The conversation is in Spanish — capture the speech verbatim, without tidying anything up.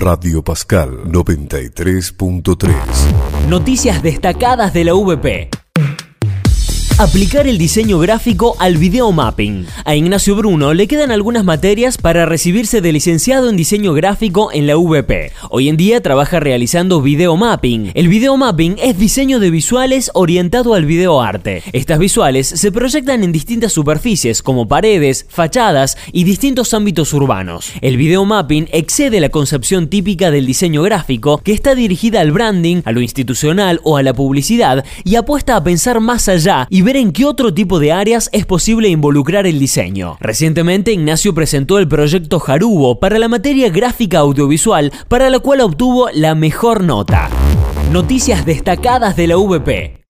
Radio Pascal noventa y tres punto tres. Noticias destacadas de la U B P. Aplicar el diseño gráfico al video mapping. A Ignacio Bruno le quedan algunas materias para recibirse de licenciado en diseño gráfico en la U B P. Hoy en día trabaja realizando video mapping. El video mapping es diseño de visuales orientado al video arte. Estas visuales se proyectan en distintas superficies como paredes, fachadas y distintos ámbitos urbanos. El video mapping excede la concepción típica del diseño gráfico, que está dirigida al branding, a lo institucional o a la publicidad, y apuesta a pensar más allá y ver en qué otro tipo de áreas es posible involucrar el diseño. Recientemente, Ignacio presentó el proyecto Jarubo para la materia gráfica audiovisual, para la cual obtuvo la mejor nota. Noticias destacadas de la U B P.